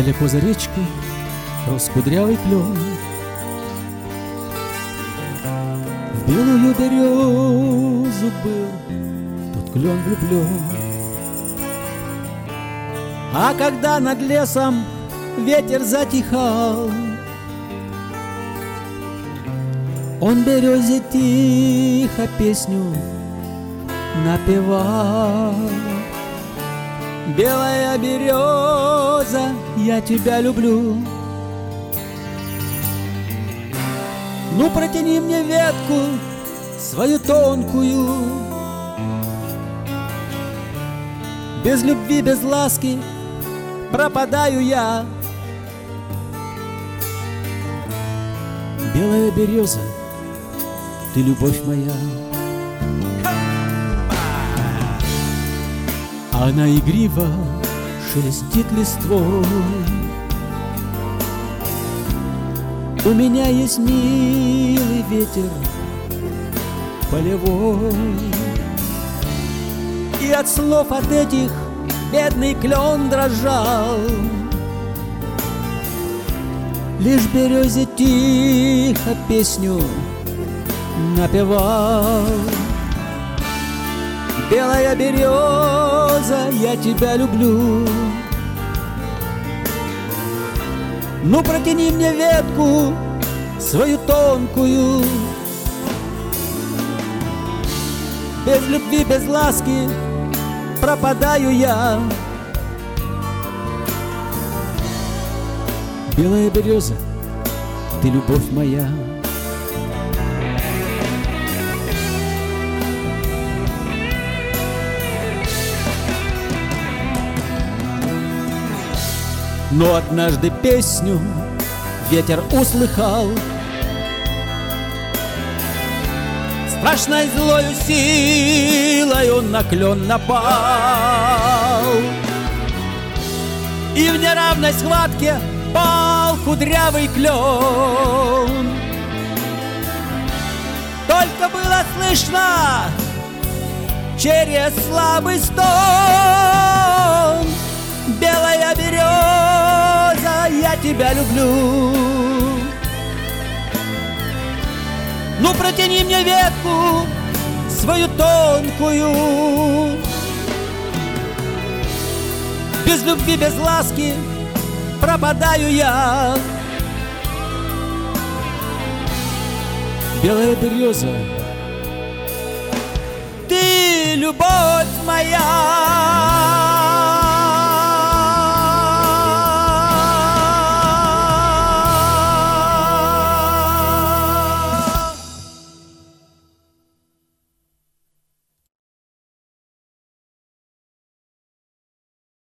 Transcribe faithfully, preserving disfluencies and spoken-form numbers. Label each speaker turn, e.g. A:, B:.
A: Далеко за речкой рос кудрявый клен, в белую березу был тот клен влюблен. А когда над лесом ветер затихал, он березе тихо песню напевал. Белая береза, я тебя люблю. Ну протяни мне ветку свою тонкую. Без любви, без ласки пропадаю я. Белая береза, ты любовь моя. Она игриво шелестит листвой. У меня есть милый ветер полевой, и от слов от этих бедный клен дрожал. Лишь березе тихо песню напевал. Белая береза, я тебя люблю. Ну протяни мне ветку свою тонкую. Без любви, без ласки пропадаю я. Белая береза, ты любовь моя. Но однажды песню ветер услыхал, страшной злою силою на клен напал, и в неравной схватке пал кудрявый клен. Только было слышно через слабый стон: белая береза, я тебя люблю. Ну протяни мне ветку свою тонкую. Без любви, без ласки пропадаю я. Белая береза, ты любовь моя.